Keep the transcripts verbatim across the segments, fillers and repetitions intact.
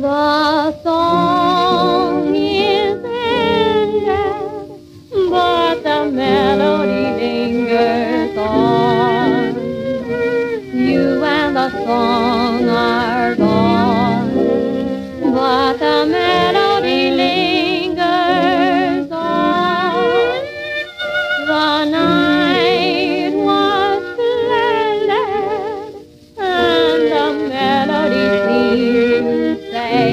The song is ended, but the melody lingers on. You and the song are gone, but the melody lingers on. The night was splendid, and the melody seemed to say,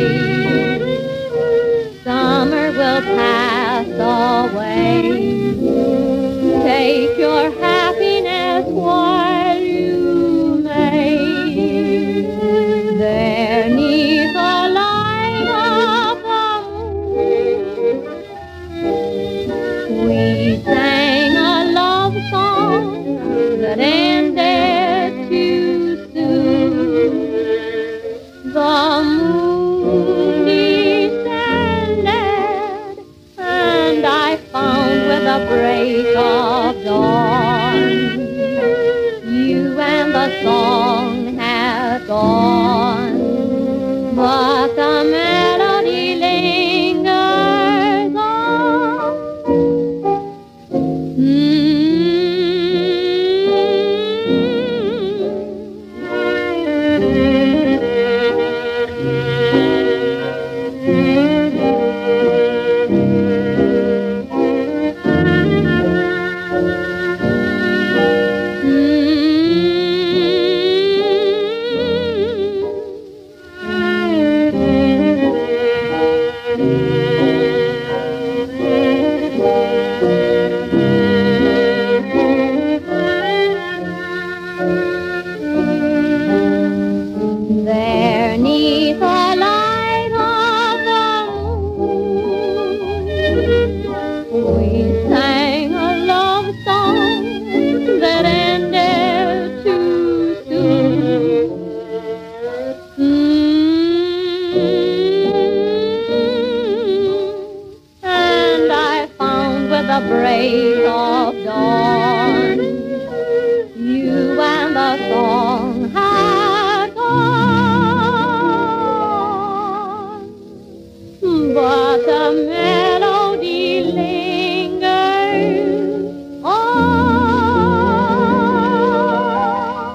summer will pass away. Take your happiness while you may. There neath the light of the moon, we sang a love song that ended too soon. The moon descended, and I found with the break of dawn, you and the song had gone, but the melody lingers on. There neath the light of the moon, we sang a love song that ended too soon. Mm-hmm. And I found with the break of dawn, you and the song